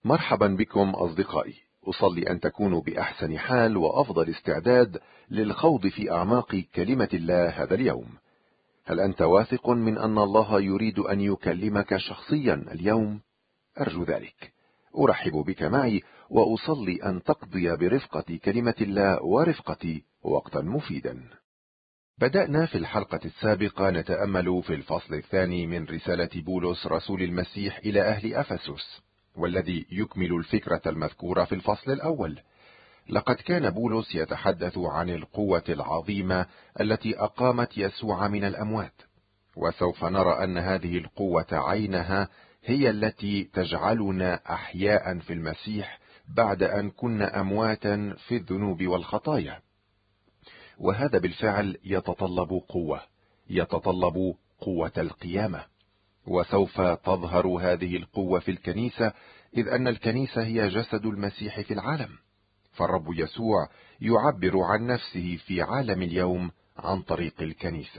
مرحبا بكم أصدقائي، أصلي أن تكونوا بأحسن حال وأفضل استعداد للخوض في أعماق كلمة الله هذا اليوم. هل أنت واثق من أن الله يريد أن يكلمك شخصيا اليوم؟ أرجو ذلك. أرحب بك معي وأصلي أن تقضي برفقة كلمة الله ورفقتي وقتا مفيدا. بدأنا في الحلقة السابقة نتأمل في الفصل الثاني من رسالة بولس رسول المسيح إلى أهل أفسس، والذي يكمل الفكرة المذكورة في الفصل الأول. لقد كان بولس يتحدث عن القوة العظيمة التي أقامت يسوع من الأموات، وسوف نرى أن هذه القوة عينها هي التي تجعلنا أحياء في المسيح بعد أن كنا أمواتا في الذنوب والخطايا. وهذا بالفعل يتطلب قوة القيامة، وسوف تظهر هذه القوة في الكنيسة، إذ أن الكنيسة هي جسد المسيح في العالم. فالرب يسوع يعبر عن نفسه في عالم اليوم عن طريق الكنيسة.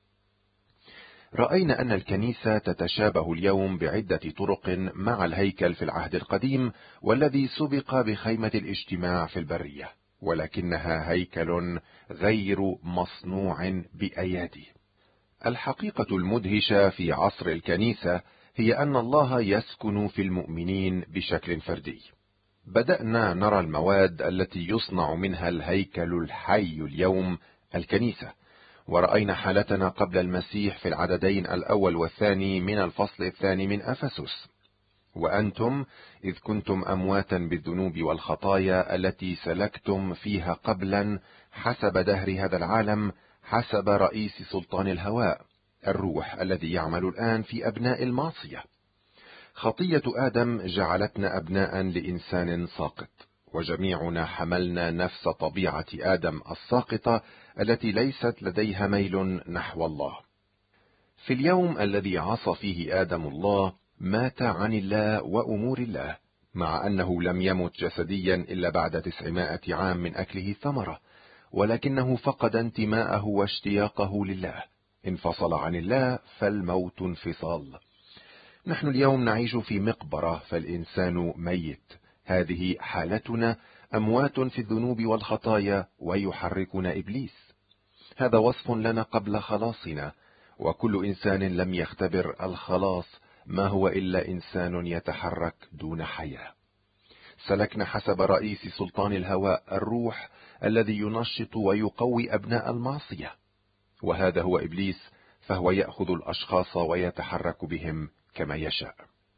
رأينا أن الكنيسة تتشابه اليوم بعدة طرق مع الهيكل في العهد القديم، والذي سبق بخيمة الاجتماع في البرية، ولكنها هيكل غير مصنوع بأيادي. الحقيقة المدهشة في عصر الكنيسة هي أن الله يسكن في المؤمنين بشكل فردي. بدأنا نرى المواد التي يصنع منها الهيكل الحي اليوم، الكنيسة، ورأينا حالتنا قبل المسيح في العددين الأول والثاني من الفصل الثاني من أفسس. وأنتم إذ كنتم أمواتا بالذنوب والخطايا التي سلكتم فيها قبلا حسب دهر هذا العالم، حسب رئيس سلطان الهواء، الروح الذي يعمل الآن في أبناء المعصية. خطية آدم جعلتنا أبناء لإنسان ساقط، وجميعنا حملنا نفس طبيعة آدم الساقطة التي ليست لديها ميل نحو الله. في اليوم الذي عصى فيه آدم الله، مات عن الله وأمور الله، مع أنه لم يمت جسديا إلا بعد 900 عام من أكله الثمرة، ولكنه فقد انتماءه واشتياقه لله. انفصل عن الله، فالموت انفصال. نحن اليوم نعيش في مقبرة، فالإنسان ميت. هذه حالتنا، أموات في الذنوب والخطايا، ويحركنا إبليس. هذا وصف لنا قبل خلاصنا، وكل إنسان لم يختبر الخلاص ما هو إلا إنسان يتحرك دون حياة. سلكنا حسب رئيس سلطان الهواء، الروح الذي ينشط ويقوي أبناء المعصية، وهذا هو إبليس، فهو يأخذ الأشخاص ويتحرك بهم كما يشاء.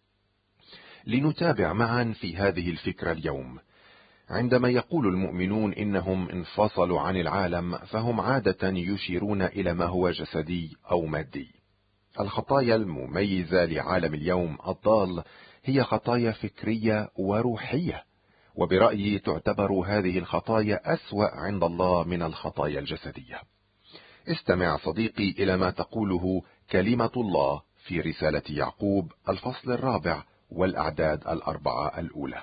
لنتابع معا في هذه الفكرة اليوم. عندما يقول المؤمنون إنهم انفصلوا عن العالم، فهم عادة يشيرون إلى ما هو جسدي أو مادي. الخطايا المميزة لعالم اليوم الضال هي خطايا فكرية وروحية، وبرأيي تعتبر هذه الخطايا أسوأ عند الله من الخطايا الجسدية. استمع صديقي إلى ما تقوله كلمة الله في رسالة يعقوب الفصل 4 والأعداد 4 الأولى.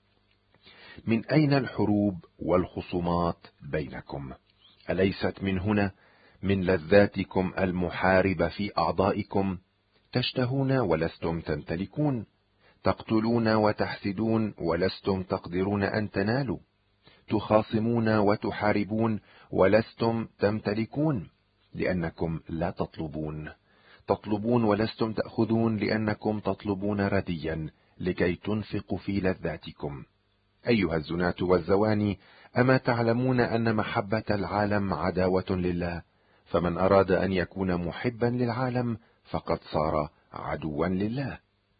من أين الحروب والخصومات بينكم؟ أليست من هنا، من لذاتكم المحاربة في أعضائكم؟ تشتهون ولستم تمتلكون، تقتلون وتحسدون ولستم تقدرون أن تنالوا، تخاصمون وتحاربون ولستم تمتلكون، لأنكم لا تطلبون ولستم تأخذون، لأنكم تطلبون رديا لكي تنفقوا في لذاتكم. أيها الزناة والزواني، أما تعلمون أن محبة العالم عداوة لله؟ فمن أراد أن يكون محبا للعالم فقد صار عدوا لله.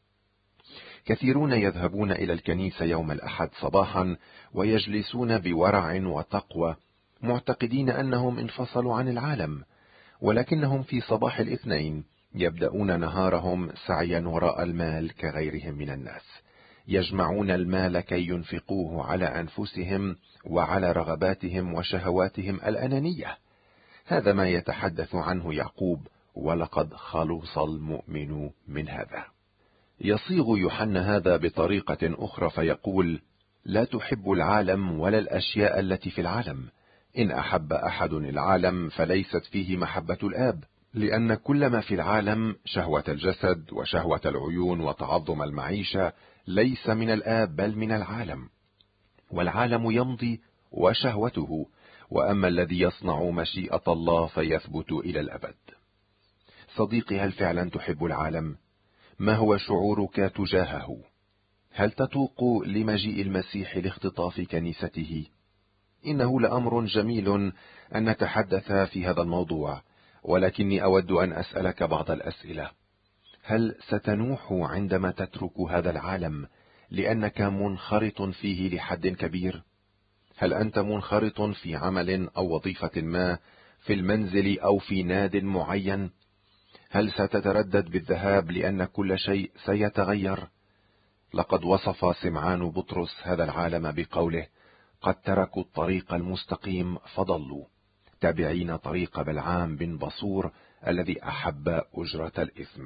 كثيرون يذهبون إلى الكنيسة يوم الأحد صباحا ويجلسون بورع وتقوى، معتقدين أنهم انفصلوا عن العالم، ولكنهم في صباح الاثنين يبدأون نهارهم سعيا وراء المال كغيرهم من الناس. يجمعون المال كي ينفقوه على أنفسهم وعلى رغباتهم وشهواتهم الأنانية. هذا ما يتحدث عنه يعقوب، ولقد خلص المؤمن من هذا. يصيغ يوحنا هذا بطريقة أخرى فيقول: لا تحب العالم ولا الأشياء التي في العالم. إن أحب أحد العالم فليست فيه محبة الآب، لأن كل ما في العالم، شهوة الجسد وشهوة العيون وتعظم المعيشة، ليس من الآب بل من العالم، والعالم يمضي وشهوته، وأما الذي يصنع مشيئة الله فيثبت إلى الأبد. صديقي، هل فعلا تحب العالم؟ ما هو شعورك تجاهه؟ هل تتوق لمجيء المسيح لاختطاف كنيسته؟ إنه لأمر جميل أن نتحدث في هذا الموضوع، ولكني أود أن أسألك بعض الأسئلة. هل ستنوح عندما تترك هذا العالم لأنك منخرط فيه لحد كبير؟ هل أنت منخرط في عمل أو وظيفة ما، في المنزل أو في ناد معين؟ هل ستتردد بالذهاب لأن كل شيء سيتغير؟ لقد وصف سمعان بطرس هذا العالم بقوله: قد تركوا الطريق المستقيم فضلوا، تابعين طريق بلعام بن بصور الذي أحب أجرة الإثم.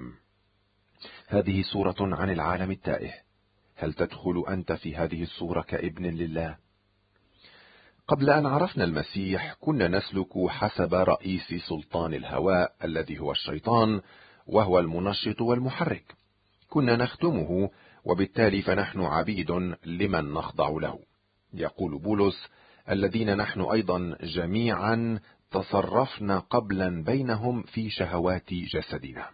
هذه صورة عن العالم التائه. هل تدخل أنت في هذه الصورة كابن لله؟ قبل أن عرفنا المسيح كنا نسلك حسب رئيس سلطان الهواء الذي هو الشيطان، وهو المنشط والمحرك. كنا نخدمه، وبالتالي فنحن عبيد لمن نخضع له. يقول بولس: الذين نحن أيضا جميعا تصرفنا قبلا بينهم في شهوات جسدنا.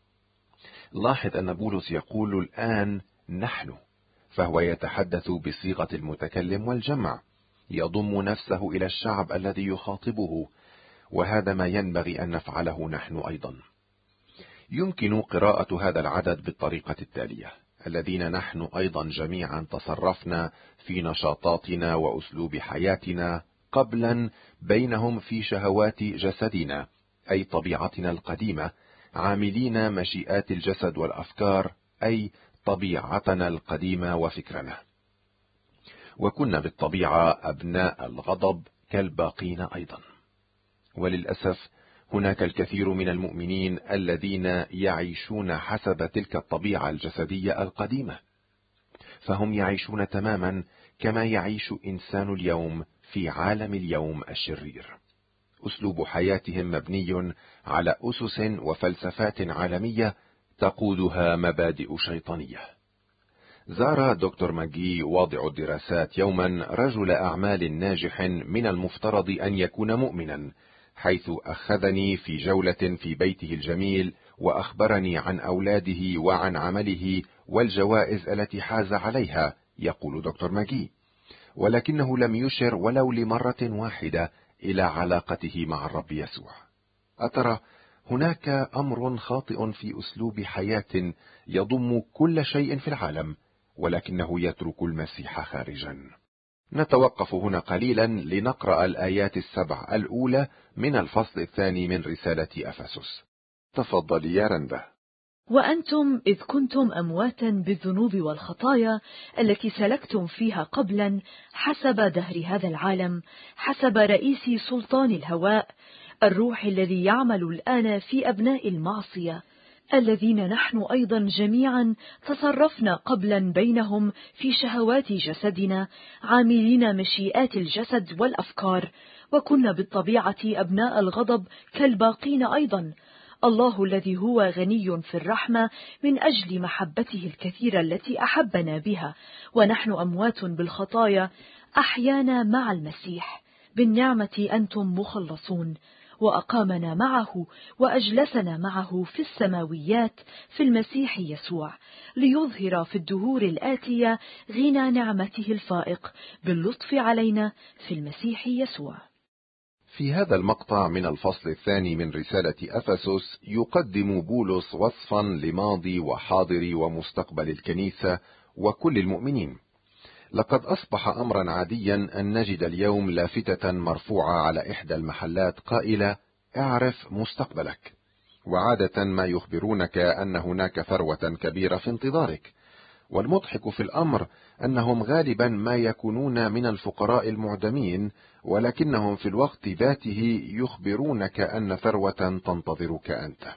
لاحظ أن بولس يقول الآن نحن، فهو يتحدث بصيغة المتكلم والجمع، يضم نفسه إلى الشعب الذي يخاطبه، وهذا ما ينبغي أن نفعله نحن أيضا. يمكن قراءة هذا العدد بالطريقة التالية: الذين نحن أيضا جميعا تصرفنا في نشاطاتنا وأسلوب حياتنا قبلا بينهم في شهوات جسدنا، أي طبيعتنا القديمة، عاملين مشيئات الجسد والأفكار، أي طبيعتنا القديمة وفكرنا. وكنا بالطبيعة أبناء الغضب كالباقين أيضا. وللأسف هناك الكثير من المؤمنين الذين يعيشون حسب تلك الطبيعة الجسدية القديمة، فهم يعيشون تماما كما يعيش إنسان اليوم في عالم اليوم الشرير. أسلوب حياتهم مبني على أسس وفلسفات عالمية تقودها مبادئ شيطانية. زار دكتور ماجي واضع الدراسات يوما رجل أعمال ناجح من المفترض أن يكون مؤمنا، حيث أخذني في جولة في بيته الجميل وأخبرني عن أولاده وعن عمله والجوائز التي حاز عليها. يقول دكتور ماجي: ولكنه لم يشر ولو لمرة واحدة إلى علاقته مع الرب يسوع. أترى هناك أمر خاطئ في أسلوب حياة يضم كل شيء في العالم، ولكنه يترك المسيح خارجا. نتوقف هنا قليلا لنقرأ الآيات 7 الأولى من الفصل 2 من رسالة أفسس. تفضل يا رندا. وأنتم إذ كنتم أمواتا بالذنوب والخطايا التي سلكتم فيها قبلا حسب دهر هذا العالم، حسب رئيس سلطان الهواء، الروح الذي يعمل الآن في أبناء المعصية، الذين نحن أيضا جميعا تصرفنا قبلا بينهم في شهوات جسدنا، عاملين مشيئات الجسد والأفكار، وكنا بالطبيعة أبناء الغضب كالباقين أيضا. الله الذي هو غني في الرحمة من أجل محبته الكثيرة التي أحبنا بها ونحن أموات بالخطايا أحيانا مع المسيح، بالنعمة أنتم مخلصون، وأقامنا معه وأجلسنا معه في السماويات في المسيح يسوع، ليظهر في الدهور الآتية غنى نعمته الفائق باللطف علينا في المسيح يسوع. في هذا المقطع من الفصل 2 من رسالة أفسس يقدم بولس وصفا لماضي وحاضر ومستقبل الكنيسة وكل المؤمنين. لقد أصبح أمرا عاديا أن نجد اليوم لافتة مرفوعة على إحدى المحلات قائلة: اعرف مستقبلك. وعادة ما يخبرونك أن هناك ثروة كبيرة في انتظارك. والمضحك في الأمر أنهم غالبا ما يكونون من الفقراء المعدمين، ولكنهم في الوقت ذاته يخبرونك أن ثروة تنتظرك أنت.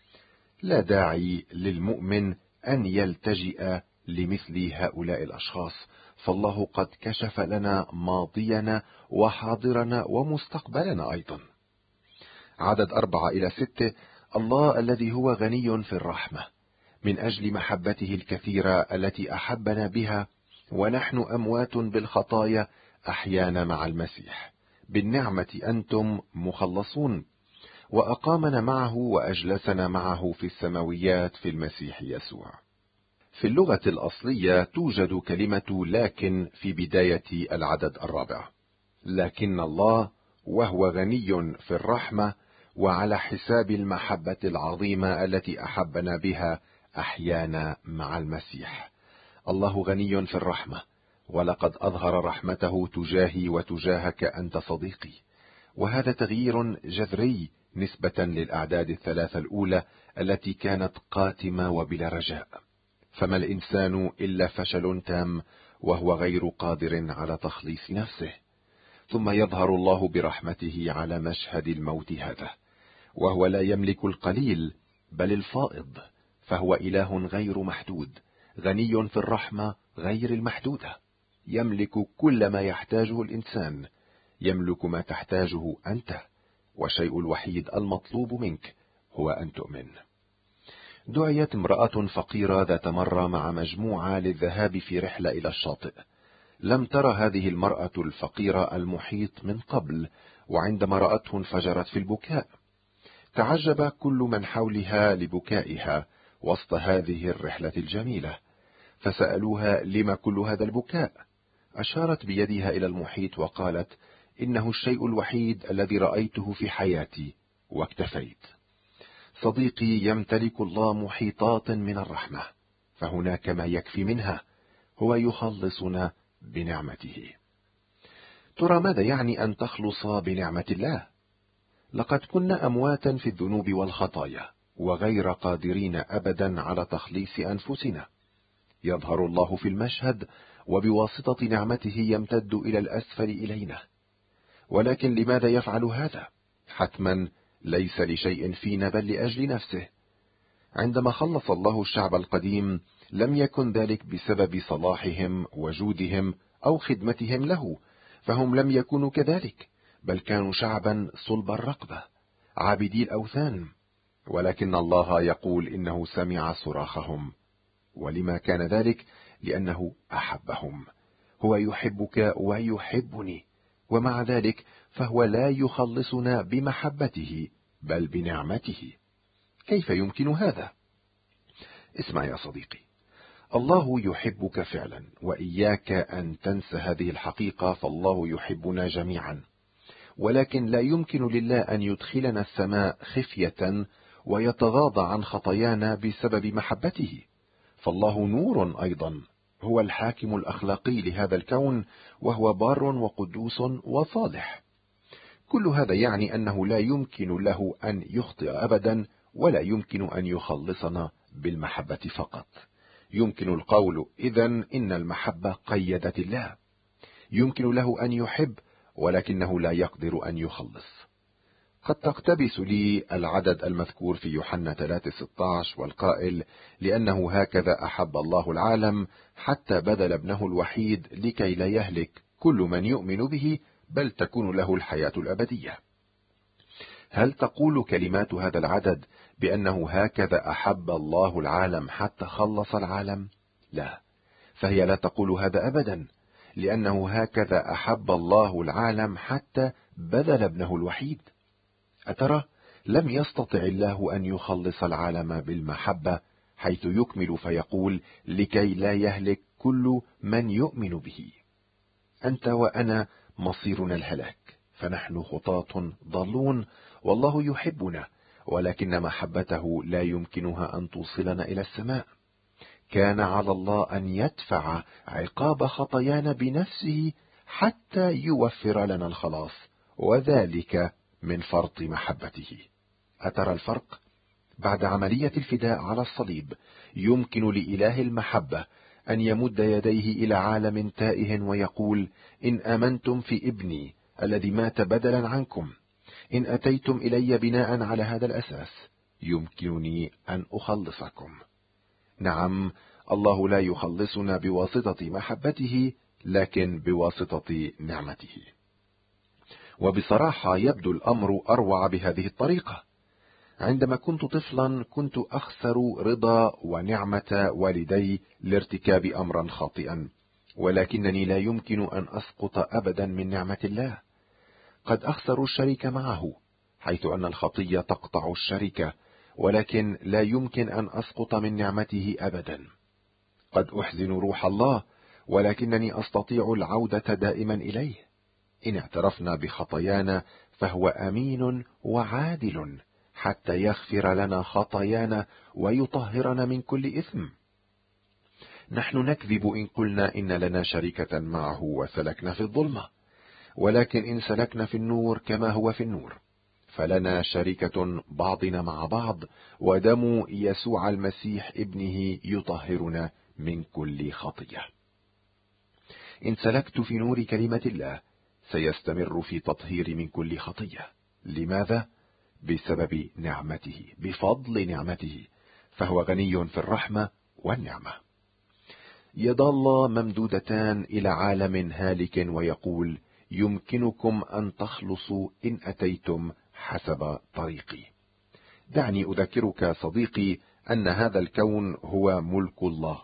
لا داعي للمؤمن أن يلتجئ لمثل هؤلاء الأشخاص، فالله قد كشف لنا ماضينا وحاضرنا ومستقبلنا أيضا. عدد 4-6: الله الذي هو غني في الرحمة من أجل محبته الكثيرة التي أحبنا بها ونحن أموات بالخطايا أحيانا مع المسيح، بالنعمة أنتم مخلصون، وأقامنا معه وأجلسنا معه في السماويات في المسيح يسوع. في اللغة الأصلية توجد كلمة لكن في بداية العدد الرابع، لكن الله وهو غني في الرحمة وعلى حساب المحبة العظيمة التي أحبنا بها أحيانا مع المسيح. الله غني في الرحمة، ولقد أظهر رحمته تجاهي وتجاهك أنت صديقي، وهذا تغيير جذري نسبة للأعداد الثلاثة الأولى التي كانت قاتمة وبلا رجاء. فما الإنسان إلا فشل تام وهو غير قادر على تخليص نفسه، ثم يظهر الله برحمته على مشهد الموت هذا، وهو لا يملك القليل بل الفائض، فهو إله غير محدود، غني في الرحمة غير المحدودة، يملك كل ما يحتاجه الإنسان، يملك ما تحتاجه أنت، والشيء الوحيد المطلوب منك هو أن تؤمن. دعيت امرأة فقيرة ذات مرة مع مجموعة للذهاب في رحلة إلى الشاطئ. لم ترى هذه المرأة الفقيرة المحيط من قبل، وعندما رأته انفجرت في البكاء. تعجب كل من حولها لبكائها وسط هذه الرحلة الجميلة، فسألوها لما كل هذا البكاء؟ أشارت بيدها إلى المحيط وقالت: إنه الشيء الوحيد الذي رأيته في حياتي واكتفيت. صديقي، يمتلك الله محيطات من الرحمة، فهناك ما يكفي منها، هو يخلصنا بنعمته. ترى ماذا يعني أن تخلص بنعمة الله؟ لقد كنا أمواتا في الذنوب والخطايا وغير قادرين أبدا على تخليص أنفسنا. يظهر الله في المشهد، وبواسطة نعمته يمتد إلى الأسفل إلينا. ولكن لماذا يفعل هذا؟ حتما ليس لشيء فينا بل لأجل نفسه. عندما خلص الله الشعب القديم لم يكن ذلك بسبب صلاحهم وجودهم أو خدمتهم له، فهم لم يكونوا كذلك، بل كانوا شعبا صلب الرقبة عابدي الأوثان. ولكن الله يقول إنه سمع صراخهم. ولما كان ذلك؟ لأنه أحبهم. هو يحبك ويحبني، ومع ذلك فهو لا يخلصنا بمحبته بل بنعمته. كيف يمكن هذا؟ اسمع يا صديقي، الله يحبك فعلا، وإياك أن تنسى هذه الحقيقة، فالله يحبنا جميعا. ولكن لا يمكن لله أن يدخلنا السماء خفية ويتغاضى عن خطايانا بسبب محبته، فالله نور أيضا، هو الحاكم الأخلاقي لهذا الكون، وهو بار وقدوس وصالح. كل هذا يعني أنه لا يمكن له أن يخطئ أبدا، ولا يمكن أن يخلصنا بالمحبة فقط. يمكن القول إذن إن المحبة قيدت الله. يمكن له أن يحب، ولكنه لا يقدر أن يخلص. قد تقتبس لي العدد المذكور في يوحنا 3:16 والقائل: لأنه هكذا أحب الله العالم حتى بذل ابنه الوحيد لكي لا يهلك كل من يؤمن به بل تكون له الحياة الأبدية. هل تقول كلمات هذا العدد بأنه هكذا أحب الله العالم حتى خلص العالم؟ لا، فهي لا تقول هذا أبدا، لأنه هكذا أحب الله العالم حتى بذل ابنه الوحيد. أترى لم يستطع الله أن يخلص العالم بالمحبة، حيث يكمل فيقول: لكي لا يهلك كل من يؤمن به. أنت وأنا مصيرنا الهلاك، فنحن خطاة ضالون، والله يحبنا، ولكن محبته لا يمكنها أن توصلنا إلى السماء. كان على الله أن يدفع عقاب خطايانا بنفسه حتى يوفر لنا الخلاص، وذلك من فرط محبته. أترى الفرق؟ بعد عملية الفداء على الصليب يمكن لإله المحبة أن يمد يديه إلى عالم تائه ويقول: إن آمنتم في ابني الذي مات بدلا عنكم، إن أتيتم إلي بناء على هذا الأساس، يمكنني أن أخلصكم. نعم، الله لا يخلصنا بواسطة محبته، لكن بواسطة نعمته. وبصراحة يبدو الأمر أروع بهذه الطريقة. عندما كنت طفلا كنت أخسر رضا ونعمة والدي لارتكاب أمرا خاطئا، ولكنني لا يمكن أن أسقط أبدا من نعمة الله. قد أخسر الشريك معه، حيث أن الخطية تقطع الشركة، ولكن لا يمكن أن أسقط من نعمته أبدا. قد أحزن روح الله، ولكنني أستطيع العودة دائما إليه. إن اعترفنا بخطايانا فهو أمين وعادل حتى يغفر لنا خطايانا ويطهرنا من كل إثم. نحن نكذب إن قلنا إن لنا شركة معه وسلكنا في الظلمة، ولكن إن سلكنا في النور كما هو في النور فلنا شركة بعضنا مع بعض، ودم يسوع المسيح ابنه يطهرنا من كل خطية. إن سلكت في نور كلمة الله سيستمر في تطهير من كل خطية. لماذا؟ بسبب نعمته، بفضل نعمته، فهو غني في الرحمة والنعمة. يد الله ممدودتان إلى عالم هالك، ويقول: يمكنكم أن تخلصوا إن أتيتم حسب طريقي. دعني أذكرك صديقي أن هذا الكون هو ملك الله،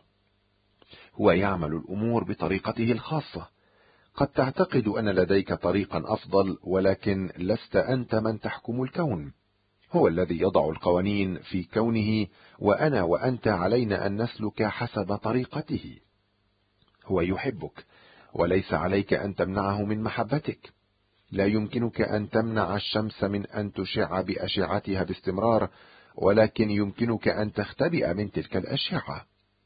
هو يعمل الأمور بطريقته الخاصة. قد تعتقد أن لديك طريقا أفضل، ولكن لست أنت من تحكم الكون. هو الذي يضع القوانين في كونه، وأنا وأنت علينا أن نسلك حسب طريقته. هو يحبك، وليس عليك أن تمنعه من محبتك. لا يمكنك أن تمنع الشمس من أن تشع بأشعتها باستمرار، ولكن يمكنك أن تختبئ من تلك الأشعة.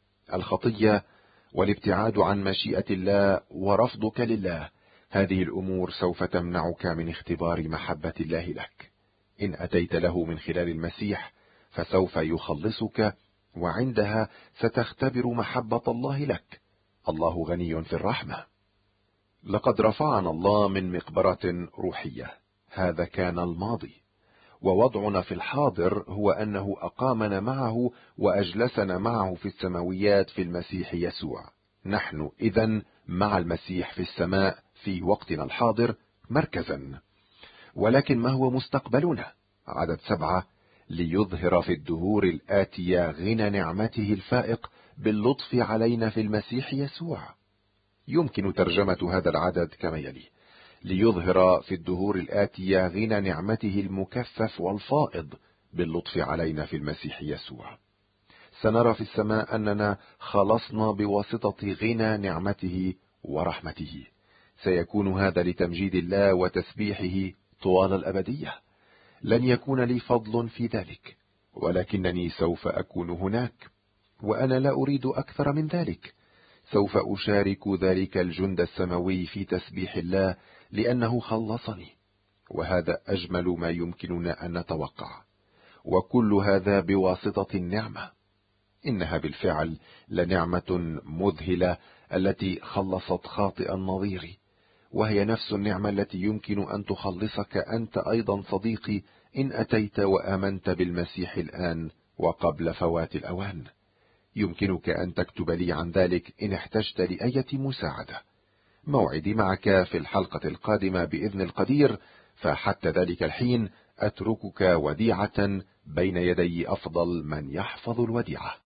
الخطية والابتعاد عن مشيئة الله ورفضك لله، هذه الأمور سوف تمنعك من اختبار محبة الله لك. إن أتيت له من خلال المسيح فسوف يخلصك، وعندها ستختبر محبة الله لك. الله غني في الرحمة. لقد رفعنا الله من مقبرة روحية، هذا كان الماضي، ووضعنا في الحاضر هو أنه أقامنا معه وأجلسنا معه في السماويات في المسيح يسوع. نحن إذن مع المسيح في السماء في وقتنا الحاضر مركزا. ولكن ما هو مستقبلنا؟ عدد 7: ليظهر في الدهور الآتية غنى نعمته الفائق باللطف علينا في المسيح يسوع. يمكن ترجمة هذا العدد كما يلي: ليظهر في الدهور الآتية غنى نعمته المكثف والفائض باللطف علينا في المسيح يسوع. سنرى في السماء أننا خلصنا بواسطة غنى نعمته ورحمته. سيكون هذا لتمجيد الله وتسبيحه طوال الأبدية. لن يكون لي فضل في ذلك، ولكنني سوف أكون هناك، وأنا لا أريد أكثر من ذلك. سوف أشارك ذلك الجند السماوي في تسبيح الله لأنه خلصني، وهذا أجمل ما يمكننا أن نتوقع، وكل هذا بواسطة النعمة. إنها بالفعل لنعمة مذهلة التي خلصت خاطئا نظيري، وهي نفس النعمة التي يمكن أن تخلصك أنت أيضا صديقي إن أتيت وآمنت بالمسيح الآن وقبل فوات الأوان. يمكنك أن تكتب لي عن ذلك إن احتجت لأية مساعدة. موعدي معك في الحلقة القادمة بإذن القدير، فحتى ذلك الحين أتركك وديعة بين يدي أفضل من يحفظ الوديعة.